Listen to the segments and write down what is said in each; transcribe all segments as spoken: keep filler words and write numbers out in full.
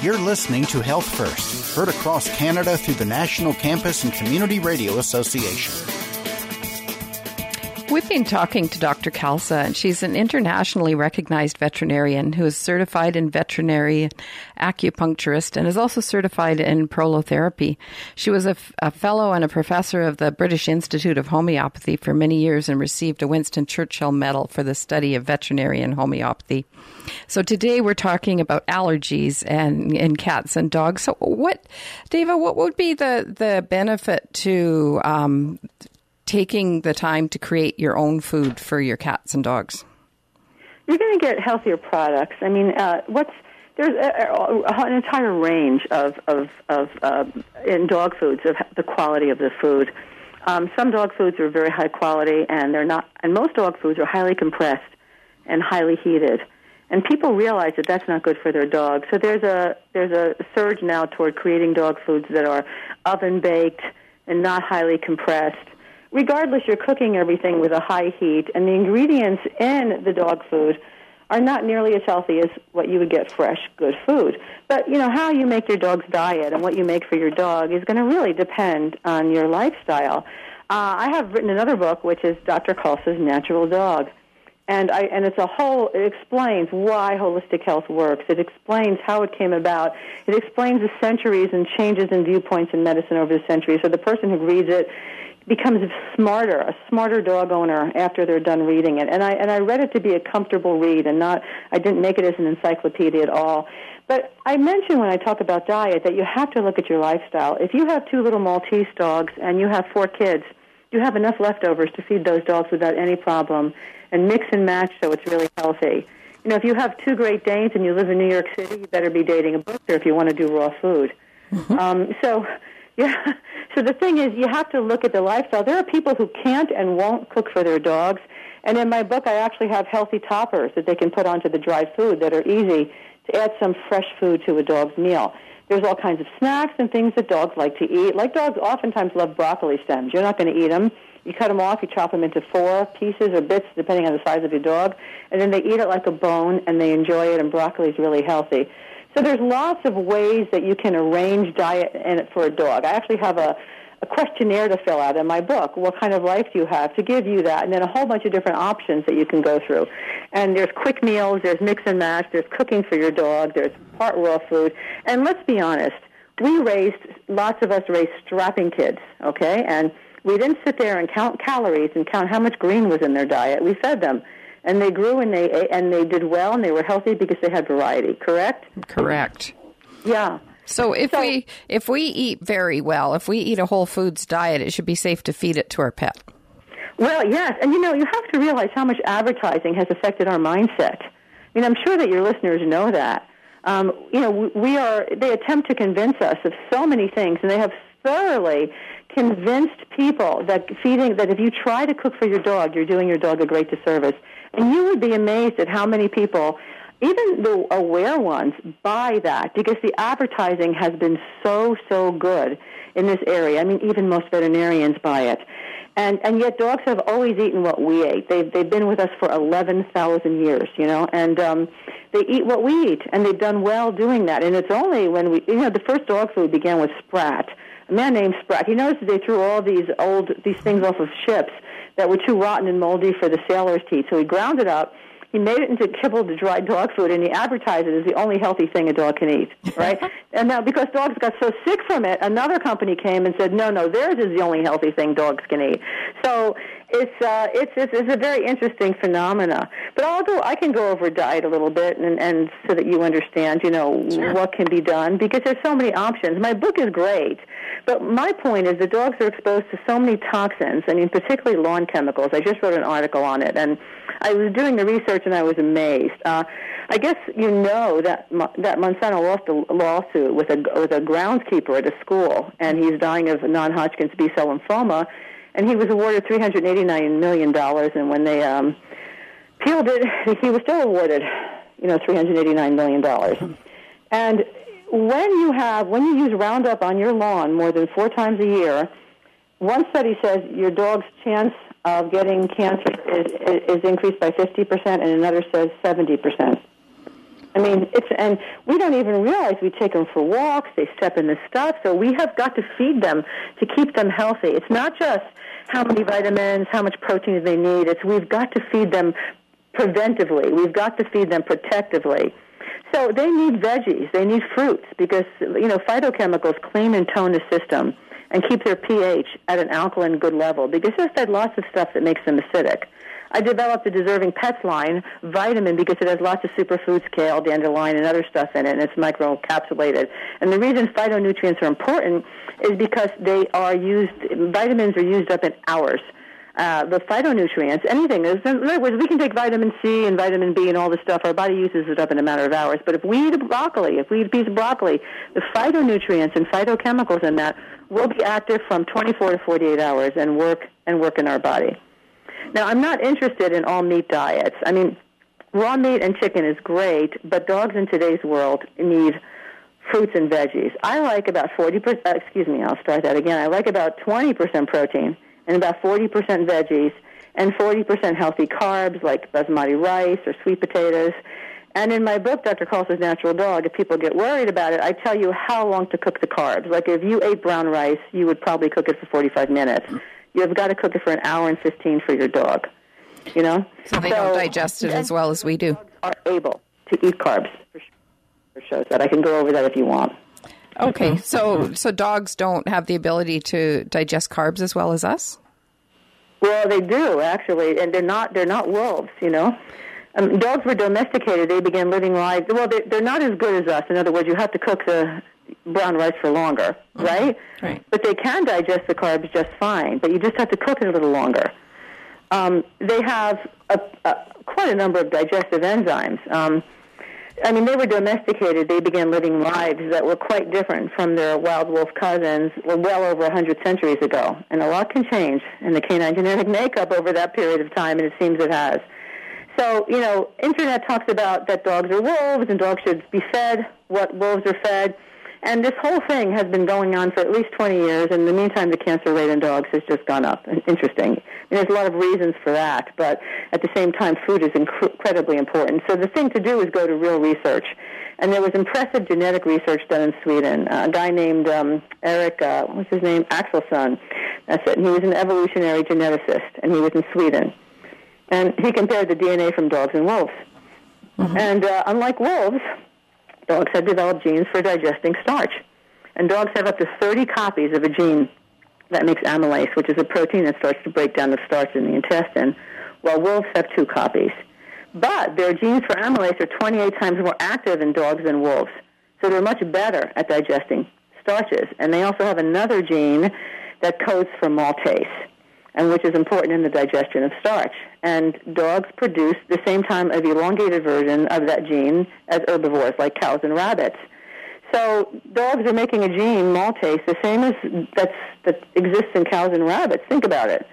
You're listening to Health First, heard across Canada through the National Campus and Community Radio Association. We've been talking to Doctor Khalsa, and she's an internationally recognized veterinarian who is certified in veterinary acupuncturist and is also certified in prolotherapy. She was a, f- a fellow and a professor of the British Institute of Homeopathy for many years and received a Winston Churchill Medal for the study of veterinary homeopathy. So today we're talking about allergies and in cats and dogs. So what, Deva, what would be the, the benefit to um, taking the time to create your own food for your cats and dogs? You're going to get healthier products. I mean, uh, what's there's a, a, an entire range of of, of uh, in dog foods of the quality of the food. Um, some dog foods are very high quality, and they're not. And most dog foods are highly compressed and highly heated. And people realize that that's not good for their dog. So there's a there's a surge now toward creating dog foods that are oven baked and not highly compressed. Regardless, you're cooking everything with a high heat, and the ingredients in the dog food are not nearly as healthy as what you would get fresh, good food. But, you know, how you make your dog's diet and what you make for your dog is going to really depend on your lifestyle. Uh, I have written another book, which is Doctor Khalsa's Natural Dog. And I and it's a whole, it explains why holistic health works. It explains how it came about. It explains the centuries and changes in viewpoints in medicine over the centuries. So the person who reads it becomes smarter, a smarter dog owner after they're done reading it. And I and I read it to be a comfortable read, and not I didn't make it as an encyclopedia at all. But I mentioned when I talk about diet that you have to look at your lifestyle. If you have two little Maltese dogs and you have four kids, you have enough leftovers to feed those dogs without any problem, and mix and match so it's really healthy. You know, if you have two Great Danes and you live in New York City, you better be dating a butcher if you want to do raw food. Mm-hmm. Um, so, yeah. So the thing is, you have to look at the lifestyle. There are people who can't and won't cook for their dogs, and in my book, I actually have healthy toppers that they can put onto the dry food that are easy to add some fresh food to a dog's meal. There's all kinds of snacks and things that dogs like to eat. Like dogs oftentimes love broccoli stems. You're not going to eat them. You cut them off, you chop them into four pieces or bits, depending on the size of your dog, and then they eat it like a bone, and they enjoy it, and broccoli is really healthy. So there's lots of ways that you can arrange diet in it for a dog. I actually have a, a questionnaire to fill out in my book. What kind of life do you have, to give you that, and then a whole bunch of different options that you can go through. And there's quick meals, there's mix and match, there's cooking for your dog, there's part raw food. And let's be honest, we raised, lots of us raised strapping kids, okay? And we didn't sit there and count calories and count how much green was in their diet. We fed them. And they grew and they ate, and they did well and they were healthy because they had variety, correct? Correct. Yeah. So if so, we if we eat very well, if we eat a whole foods diet, it should be safe to feed it to our pet. Well, yes. And, you know, you have to realize how much advertising has affected our mindset. I mean, I'm sure that your listeners know that. Um, you know, we are, they attempt to convince us of so many things, and they have thoroughly convinced people that feeding, that if you try to cook for your dog, you're doing your dog a great disservice. And you would be amazed at how many people, even the aware ones, buy that because the advertising has been so, so good in this area. I mean, even most veterinarians buy it. And and yet dogs have always eaten what we ate. They've, they've been with us for eleven thousand years, you know, and um, they eat what we eat, and they've done well doing that. And it's only when we, you know, the first dog food began with Sprat, a man named Sprat. He noticed that they threw all these old, these things off of ships that were too rotten and moldy for the sailors to eat. So he ground it up. He made it into kibble to dried dog food, and he advertised it as the only healthy thing a dog can eat, right? And now, because dogs got so sick from it, another company came and said, no, no, theirs is the only healthy thing dogs can eat. So it's uh, it's, it's it's a very interesting phenomena. But I'll go, I can go over diet a little bit, and, and so that you understand, you know, sure, what can be done, because there's so many options. My book is great, but my point is that dogs are exposed to so many toxins, I mean, particularly lawn chemicals. I just wrote an article on it, and I was doing the research, and I was amazed. Uh, I guess you know that that Monsanto lost a lawsuit with a with a groundskeeper at a school, and he's dying of non-Hodgkin's B-cell lymphoma, and he was awarded three hundred eighty-nine million dollars, and when they um, appealed it, he was still awarded, you know, three hundred eighty-nine million dollars. And when you have, when you use Roundup on your lawn more than four times a year, one study says your dog's chance of getting cancer is, is increased by fifty percent, and another says seventy percent. I mean, it's, and we don't even realize we take them for walks, they step in the stuff, so we have got to feed them to keep them healthy. It's not just how many vitamins, how much protein they need, it's we've got to feed them preventively, we've got to feed them protectively. So they need veggies, they need fruits, because, you know, phytochemicals clean and tone the system and keep their pH at an alkaline good level, because there's that lots of stuff that makes them acidic. I developed the Deserving Pets line, vitamin, because it has lots of superfoods, kale, dandelion, and other stuff in it, and it's microencapsulated. And the reason phytonutrients are important is because they are used, vitamins are used up in hours. Uh, the phytonutrients, anything, is, in other words, we can take vitamin C and vitamin B and all this stuff, our body uses it up in a matter of hours. But if we eat broccoli, if we eat a piece of broccoli, the phytonutrients and phytochemicals in that will be active from twenty-four to forty-eight hours and work and work in our body. Now, I'm not interested in all meat diets. I mean, raw meat and chicken is great, but dogs in today's world need fruits and veggies. I like about forty percent, uh, excuse me, I'll start that again. I like about twenty percent protein and about forty percent veggies and forty percent healthy carbs like basmati rice or sweet potatoes. And in my book, Doctor Kalsa's Natural Dog, if people get worried about it, I tell you how long to cook the carbs. Like if you ate brown rice, you would probably cook it for forty-five minutes. You've got to cook it for an hour and fifteen for your dog, you know? So they so, don't digest it as well as we do. Dogs are able to eat carbs, for shows that. I can go over that if you want. Okay, so so dogs don't have the ability to digest carbs as well as us? Well, they do, actually, and they're not they're not wolves, you know? Um, dogs were domesticated. They began living lives. Well, they, they're not as good as us. In other words, you have to cook the brown rice for longer, mm-hmm. right? Right. But they can digest the carbs just fine, but you just have to cook it a little longer. Um, they have a, a, quite a number of digestive enzymes. Um, I mean, they were domesticated. They began living lives that were quite different from their wild wolf cousins well over one hundred centuries ago. And a lot can change in the canine genetic makeup over that period of time, and it seems it has. So, you know, Internet talks about that dogs are wolves and dogs should be fed what wolves are fed. And this whole thing has been going on for at least twenty years. In the meantime, the cancer rate in dogs has just gone up. Interesting. And there's a lot of reasons for that, but at the same time, food is inc- incredibly important. So the thing to do is go to real research. And there was impressive genetic research done in Sweden. Uh, a guy named um, Eric, uh, what's his name? Axelsson. That's it. And he was an evolutionary geneticist, and he was in Sweden. And he compared the D N A from dogs and wolves. Mm-hmm. And uh, unlike wolves, dogs have developed genes for digesting starch. And dogs have up to thirty copies of a gene that makes amylase, which is a protein that starts to break down the starch in the intestine, while wolves have two copies. But their genes for amylase are twenty-eight times more active in dogs than wolves. So they're much better at digesting starches. And they also have another gene that codes for maltase, and which is important in the digestion of starch. And dogs produce the same time of elongated version of that gene as herbivores like cows and rabbits. So dogs are making a gene, maltase, the same as that's, that exists in cows and rabbits. Think about it.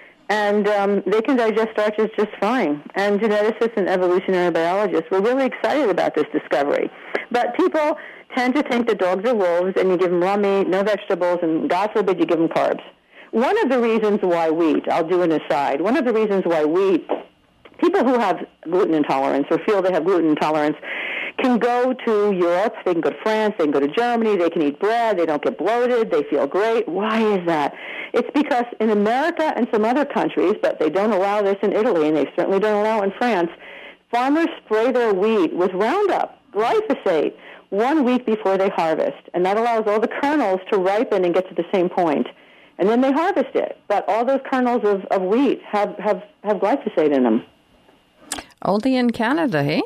And um, they can digest starches just fine. And geneticists and evolutionary biologists were really excited about this discovery. But people tend to think that dogs are wolves, and you give them raw meat, no vegetables, and God forbid you give them carbs. One of the reasons why wheat, I'll do an aside, one of the reasons why wheat, people who have gluten intolerance or feel they have gluten intolerance can go to Europe, they can go to France, they can go to Germany, they can eat bread, they don't get bloated, they feel great. Why is that? It's because in America and some other countries, but they don't allow this in Italy, and they certainly don't allow it in France, farmers spray their wheat with Roundup, glyphosate, one week before they harvest. And that allows all the kernels to ripen and get to the same point. And then they harvest it. But all those kernels of, of wheat have, have, have glyphosate in them. Only in Canada, eh?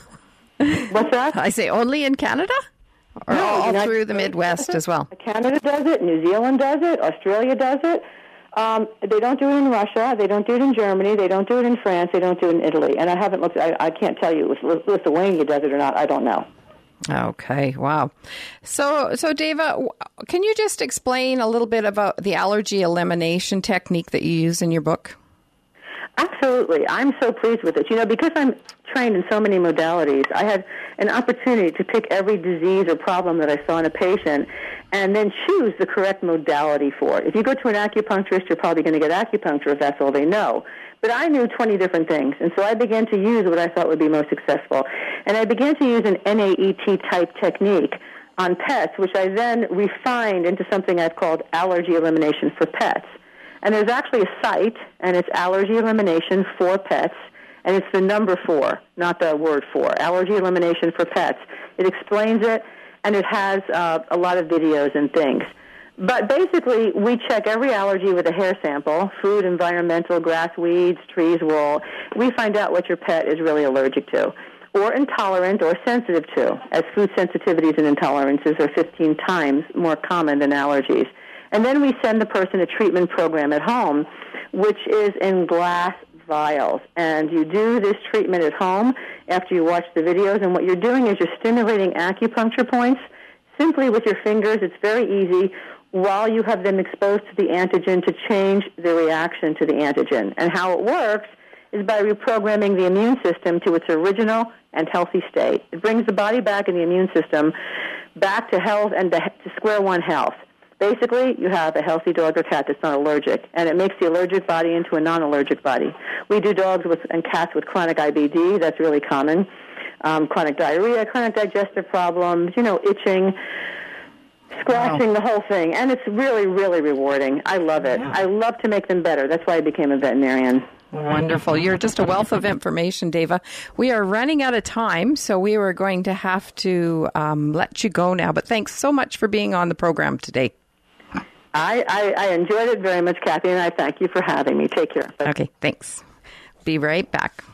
What's that? I say only in Canada? Or no, all United through the Midwest as well? Canada does it. New Zealand does it. Australia does it. Um, they don't do it in Russia. They don't do it in Germany. They don't do it in France. They don't do it in Italy. And I haven't looked. I, I can't tell you if Lithuania does it or not. I don't know. Okay, wow. So, so Deva, can you just explain a little bit about the allergy elimination technique that you use in your book? Absolutely. I'm so pleased with it. You know, because I'm trained in so many modalities, I had an opportunity to pick every disease or problem that I saw in a patient and then choose the correct modality for it. If you go to an acupuncturist, you're probably going to get acupuncture if that's all they know. But I knew twenty different things, and so I began to use what I thought would be most successful. And I began to use an N A E T-type technique on pets, which I then refined into something I've called allergy elimination for pets. And there's actually a site, and it's allergy elimination for pets, and it's the number four, not the word four, allergy elimination for pets. It explains it, and it has uh, a lot of videos and things. But basically, we check every allergy with a hair sample, food, environmental, grass, weeds, trees, wool. We find out what your pet is really allergic to, or intolerant or sensitive to, as food sensitivities and intolerances are fifteen times more common than allergies. And then we send the person a treatment program at home, which is in glass vials. And you do this treatment at home after you watch the videos, and what you're doing is you're stimulating acupuncture points simply with your fingers. It's very easy, while you have them exposed to the antigen to change the reaction to the antigen. And how it works is by reprogramming the immune system to its original and healthy state. It brings the body back and the immune system back to health and to square one health. Basically, you have a healthy dog or cat that's not allergic, and it makes the allergic body into a non-allergic body. We do dogs with, and cats with chronic I B D. That's really common. Um, chronic diarrhea, chronic digestive problems, you know, itching, scratching, wow. The whole thing. And it's really, really rewarding. I love it. Yeah. I love to make them better. That's why I became a veterinarian. Wonderful. You're just a wealth of information, Deva. We are running out of time, so we are going to have to um, let you go now. But thanks so much for being on the program today. I, I, I enjoyed it very much, Kathy, and I thank you for having me. Take care. Okay, thanks. Be right back.